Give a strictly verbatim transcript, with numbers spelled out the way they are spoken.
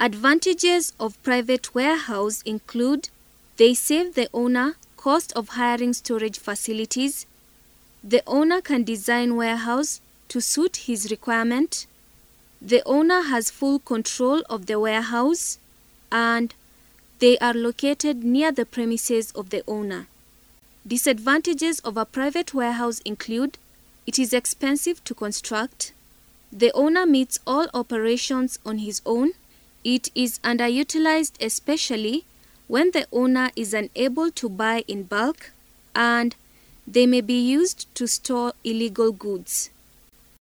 Advantages of private warehouse include they save the owner cost of hiring storage facilities. The owner can design warehouse to suit his requirement. The owner has full control of the warehouse, and they are located near the premises of the owner. Disadvantages of a private warehouse include it is expensive to construct. The owner meets all operations on his own. It is underutilized, especially when the owner is unable to buy in bulk, and they may be used to store illegal goods.